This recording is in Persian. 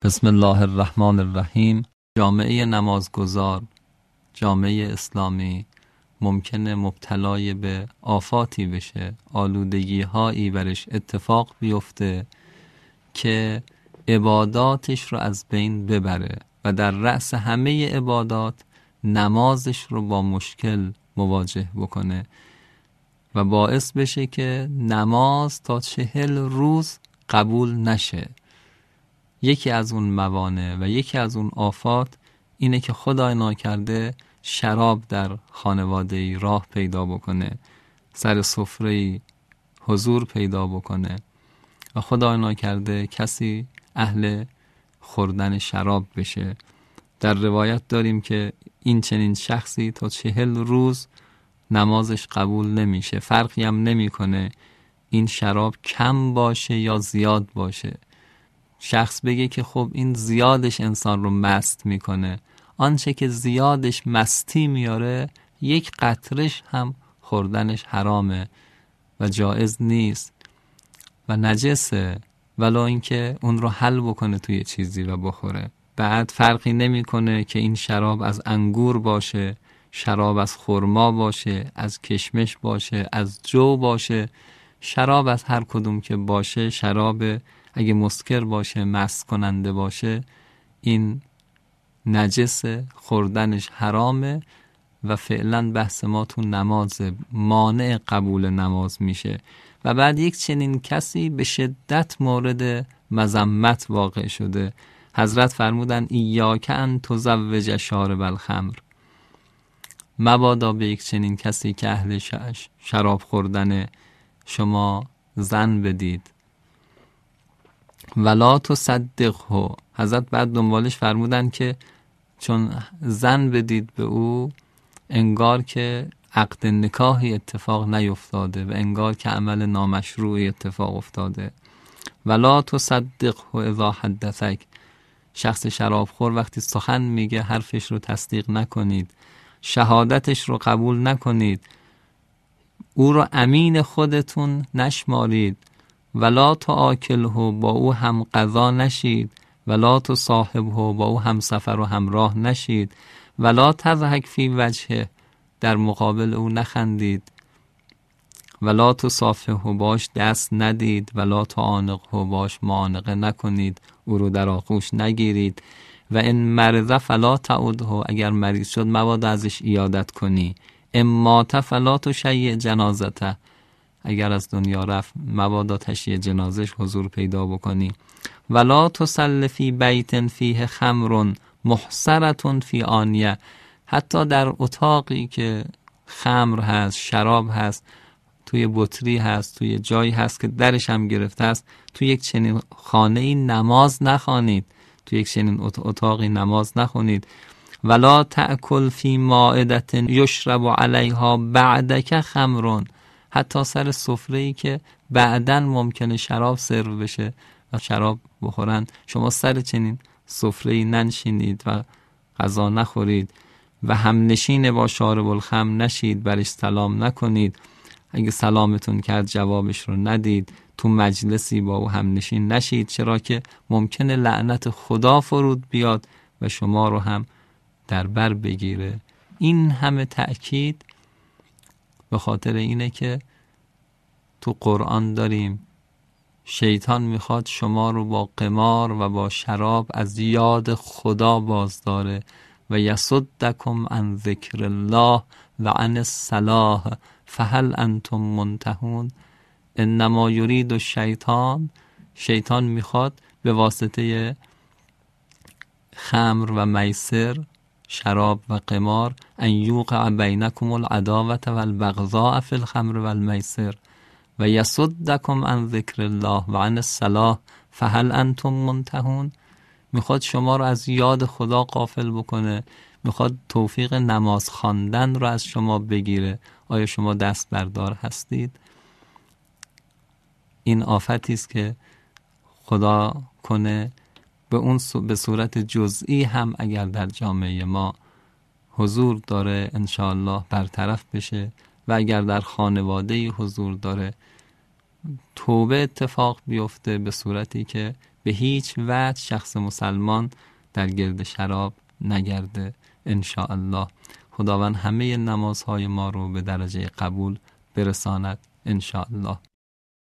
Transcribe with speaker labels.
Speaker 1: بسم الله الرحمن الرحیم. جامعه نمازگزار، جامعه اسلامی ممکنه مبتلای به آفاتی بشه، آلودگی هایی برش اتفاق بیفته که عباداتش رو از بین ببره و در رأس همه عبادات نمازش رو با مشکل مواجه بکنه و باعث بشه که نماز تا 40 روز قبول نشه. یکی از اون موانع و یکی از اون آفات اینه که خدای ناکرده شراب در خانواده‌ای راه پیدا بکنه، سر سفره‌ای حضور پیدا بکنه و خدای ناکرده کسی اهل خوردن شراب بشه. در روایت داریم که این چنین شخصی تا 40 روز نمازش قبول نمیشه. فرقی هم نمیکنه این شراب کم باشه یا زیاد باشه. شخص بگه که خب این زیادش انسان رو مست میکنه، آنچه که زیادش مستی میاره یک قطرش هم خوردنش حرامه و جایز نیست و نجسه، ولو اینکه اون رو حل بکنه توی چیزی و بخوره. بعد فرقی نمیکنه که این شراب از انگور باشه، شراب از خرما باشه، از کشمش باشه، از جو باشه. شراب از هر کدوم که باشه، شراب اگه مسکر باشه، مست کننده باشه، این نجسه، خوردنش حرامه و فعلا بحث ما تو نماز مانع قبول نماز میشه. و بعد یک چنین کسی به شدت مورد مذمت واقع شده. حضرت فرمودن ایاک ان تزوج شارب الخمر، مبادا به یک چنین کسی که اهل شراب خوردن شما زن بدید. ولا تصدقه، حضرت بعد دنبالش فرمودن که چون زن بدید به او انگار که عقد نکاحی اتفاق نیفتاده و انگار که عمل نامشروعی اتفاق افتاده. ولا تصدقه اذا حدثک، شخص شرابخور وقتی سخن میگه حرفش رو تصدیق نکنید، شهادتش رو قبول نکنید، او رو امین خودتون نشمارید. ولا تآکله، با او هم غذا نشید. ولا تصاحبه، با او هم سفر و همراه نشید. ولا تضحک فی وجهه، در مقابل او نخندید. ولا تصافحه، باش دست ندید. ولا تعانقه، باش معانقه نکنید، او رو در آغوش نگیرید. و ان مرض فلا تعده، اگر مریض شد مبادا ازش عیادت کنی. امات فلا تشیع جنازته، اگر از دنیا رفت مبادا تشییع جنازش حضور پیدا بکنی. ولا تصل فی بیت فیه خمر محصرة فی آنیه، حتی در اتاقی که خمر هست، شراب هست، توی بطری هست، توی جایی هست که درش هم گرفته است، توی یک چنین خانه‌ای نماز نخوانید، توی یک چنین اتاقی نماز نخونید. ولا تأکل فی مائدة یشرب علیها بعدک خمر، حتی سر سفره‌ای که بعداً ممکنه شراب سرو بشه و شراب بخورن، شما سر چنین سفره‌ای ننشینید و غذا نخورید. و هم نشین با شارب الخمر نشید، برش سلام نکنید، اگه سلامتون کرد جوابش رو ندید. تو مجلسی با او هم نشین نشید، چرا که ممکنه لعنت خدا فرود بیاد و شما رو هم در بر بگیره. این همه تأکید به خاطر اینه که تو قرآن داریم شیطان میخواد شما رو با قمار و با شراب از یاد خدا بازداره. و یصدکم عن ذکر الله و عن الصلاة فهل انتم منتهون. انما یرید الشیطان، شیطان میخواد به واسطه خمر و میسر، شراب و قمار، ان یوقع بینکم العداوة والبغضاء فی الخمر والمیسر و یصدکم عن ذکر الله و عن الصلاة فهل انتم منتهون. میخواد شما رو از یاد خدا غافل بکنه، میخواد توفیق نماز خواندن رو از شما بگیره. آیا شما دست بردار هستید؟ این آفتی است که خدا کنه به صورت جزئی هم اگر در جامعه ما حضور داره انشاءالله برطرف بشه و اگر در خانواده حضور داره توبه اتفاق بیفته به صورتی که به هیچ وجه شخص مسلمان در گرد شراب نگرده انشاءالله. خداوند همه نمازهای ما رو به درجه قبول برساند انشاءالله.